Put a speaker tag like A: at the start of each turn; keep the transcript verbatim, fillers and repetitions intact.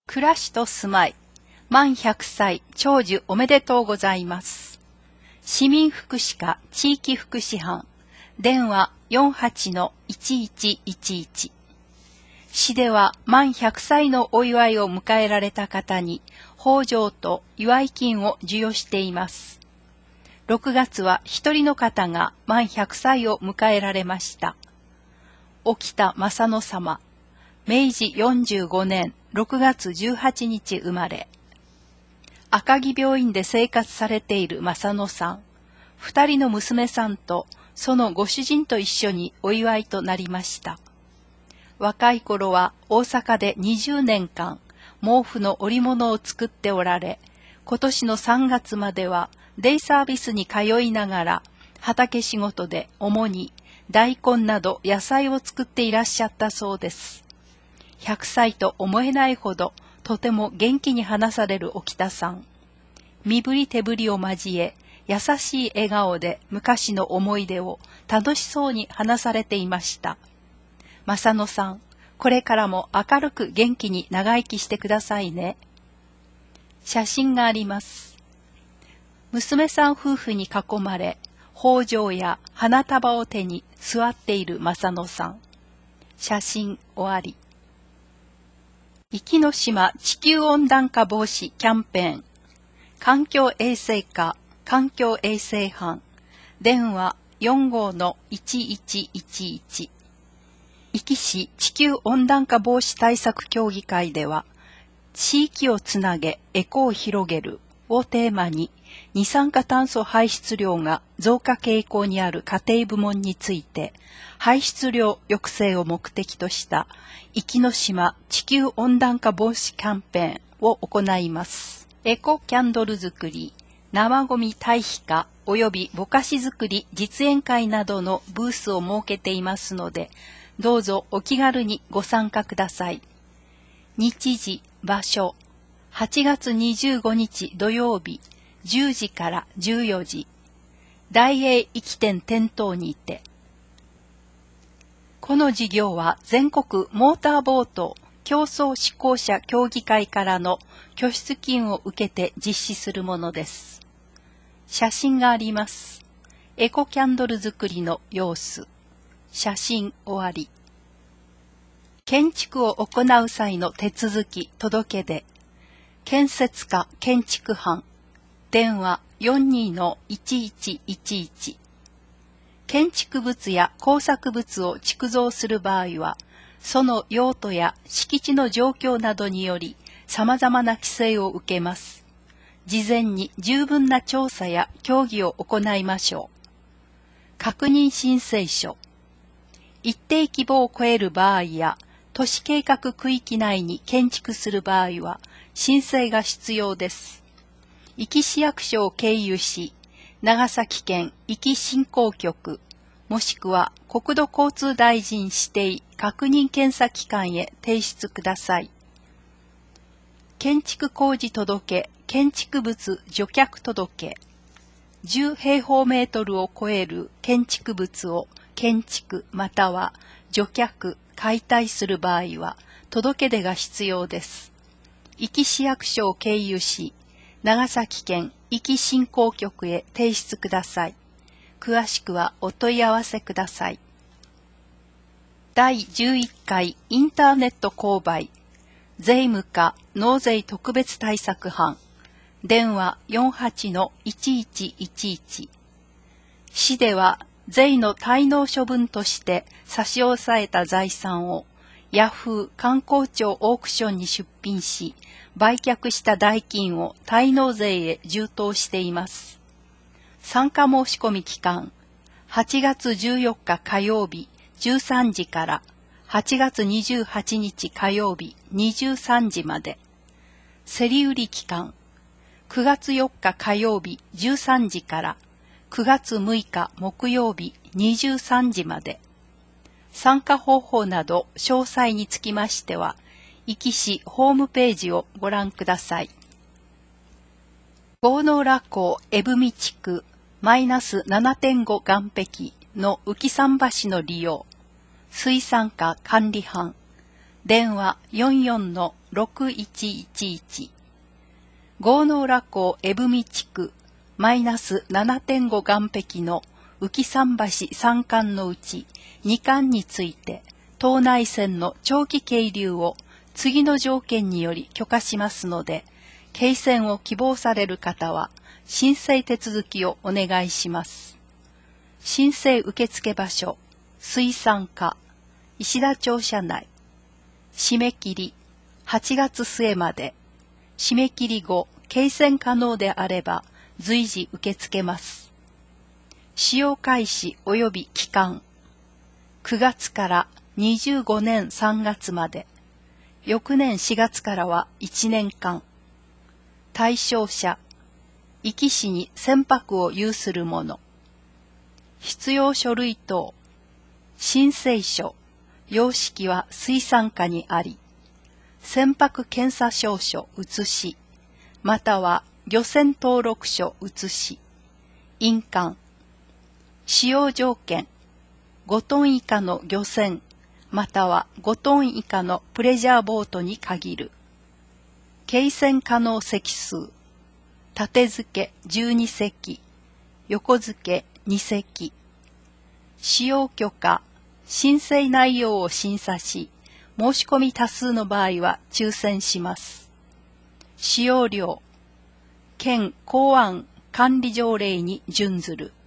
A: 暮らしと住まい、満ひゃくさい長寿おめでとうございます。市民福祉課地域福祉班、電話 よんはちのいちいちいちいち。市では満ひゃくさいのお祝いを迎えられた方に、豊穣と祝い金を授与しています。ろくがつは一人の方が満ひゃくさいを迎えられました。沖田正野様、めいじよんじゅうごねんろくがつじゅうはちにち生まれ。赤城病院で生活されている正野さん、二人の娘さんとそのご主人と一緒にお祝いとなりました。若い頃は大阪でにじゅうねんかん毛布の織物を作っておられ、今年のさんがつまではデイサービスに通いながら畑仕事で主に大根など野菜を作っていらっしゃったそうです。ひゃくさいと思えないほどとても元気に話される沖田さん。身振り手振りを交え、優しい笑顔で昔の思い出を楽しそうに話されていました。正野さん、これからも明るく元気に長生きしてくださいね。写真があります。娘さん夫婦に囲まれ、豊穣や花束を手に座っている正野さん。写真終わり。壱岐島地球温暖化防止キャンペーン。環境衛生課環境衛生班。電話 よんごのいちいちいちいち。壱岐市地球温暖化防止対策協議会では、地域をつなげエコを広げるをテーマに、二酸化炭素排出量が増加傾向にある家庭部門について、排出量抑制を目的とした壱岐島地球温暖化防止キャンペーンを行います。エコキャンドル作り、生ゴミ堆肥化及びぼかし作り実演会などのブースを設けていますので、どうぞお気軽にご参加ください。日時、場所、はちがつにじゅうごにち土曜日、じゅうじからじゅうよじ、大英壱岐店店頭にて。この事業は全国モーターボート競争志向者協議会からの拠出金を受けて実施するものです。写真があります。エコキャンドル作りの様子。写真終わり。建築を行う際の手続き届け出。建設課建築班。電話 よんにのいちいちいちいち。建築物や工作物を築造する場合は、その用途や敷地の状況などにより様々な規制を受けます。事前に十分な調査や協議を行いましょう。確認申請書。一定規模を超える場合や、都市計画区域内に建築する場合は、申請が必要です。壱岐市役所を経由し、長崎県壱岐振興局、もしくは国土交通大臣指定確認検査機関へ提出ください。建築工事届、建築物除却届、じゅうへいほうメートルを超える建築物を建築または除却、解体する場合は届け出が必要です。壱岐市役所を経由し、長崎県壱岐振興局へ提出ください。詳しくはお問い合わせください。だいじゅういっかいインターネット購買税務課納税特別対策班。電話 よんはちのいちいちいちいち。市では税の滞納処分として差し押さえた財産をヤフー観光庁オークションに出品し、売却した代金を滞納税へ充当しています。参加申し込み期間、はちがつじゅうよっか火曜日じゅうさんじからはちがつにじゅうはちにち火曜日にじゅうさんじまで。競り売り期間、くがつよっか火曜日じゅうさんじからくがつむいか木曜日にじゅうさんじまで。参加方法など詳細につきましては、壱岐市ホームページをご覧ください。郷野良港江踏地区マイナス ななてんご 岸壁の浮桟橋の利用。水産課管理班。電話 よんよんのろくいちいちいち。郷野浦港江文地区マイナス ななてんご 岸壁の浮桟橋さん貫のうちに貫について、島内線の長期係留を次の条件により許可しますので、係線を希望される方は申請手続きをお願いします。申請受付場所、水産課、石田庁舎内。締め切り、はちがつ末まで。締め切り後、係線可能であれば随時受け付けます。使用開始及び期間、くがつからにじゅうごねんさんがつまで。翌年しがつからはいちねんかん。対象者、壱岐市に船舶を有する者。必要書類等、申請書、様式は水産課にあり、船舶検査証書写し、または漁船登録書写し、印鑑。使用条件、ごトン以下の漁船、またはごトン以下のプレジャーボートに限る。係線可能隻数、縦付けじゅうにせき、横付けにせき。使用許可、申請内容を審査し、申し込み多数の場合は抽選します。使用料、県港湾管理条例に準ずる。